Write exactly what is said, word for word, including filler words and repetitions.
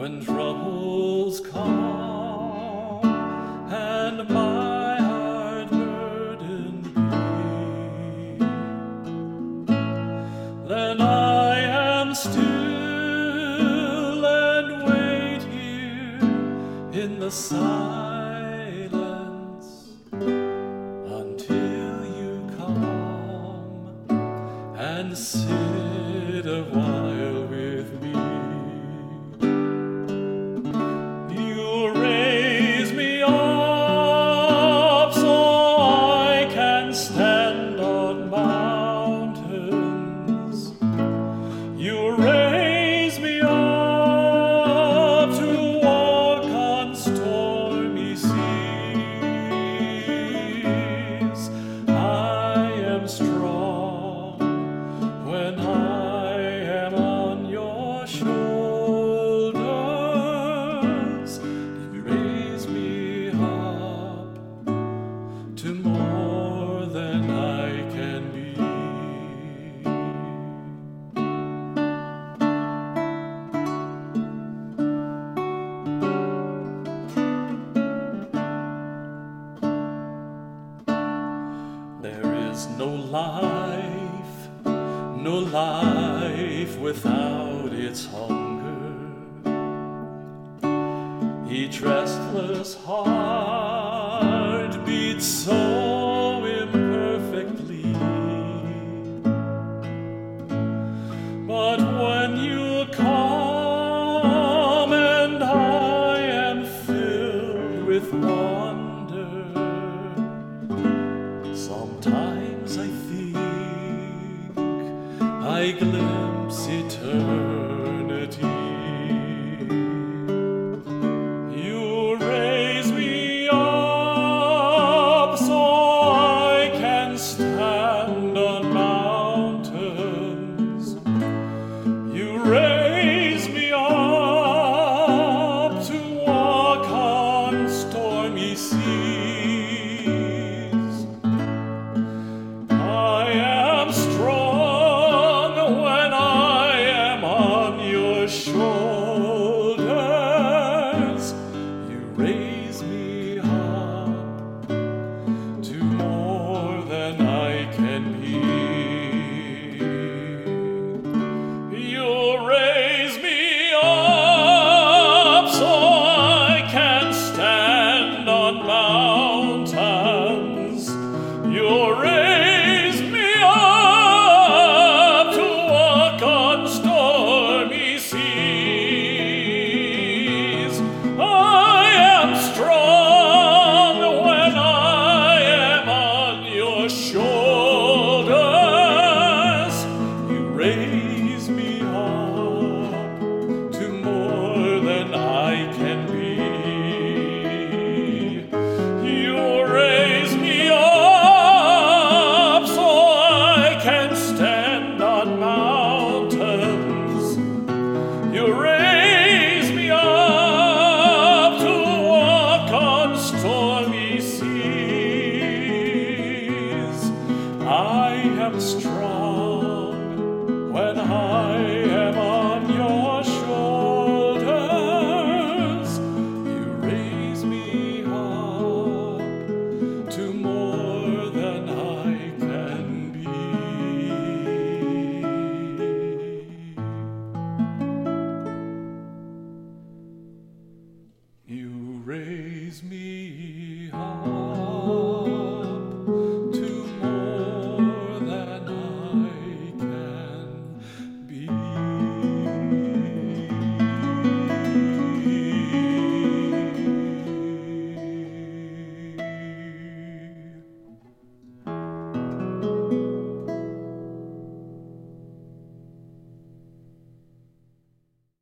when troubles come and my heart burden be, then I am still and wait here in the silence until you come and sit a while with me. You raise me up so I can stand on mountains. You raise me up to walk on stormy seas. I am strong when I am on your shoulders. You raise me up to more than I can be. There is no life, no life without its hunger. Each restless heart beats so imperfectly. But when you come and I am filled with wonder, sometimes I think I glimpse eternity. You raise me up so I can stand on mountains. You raise me up to walk on stormy seas. I am strong when I am on your shoulders. You raise me up to more than I can be. You raise me up so I can stand on mountains. You raise me up to walk on stormy seas. I am strong when I am on your shoulders. You raise me up to more than I can be. You raise me up so I can stand on mountains. You raise me up to walk on stormy seas. I am strong when I am on your shoulders. You raise me up to more than I can be. You raise me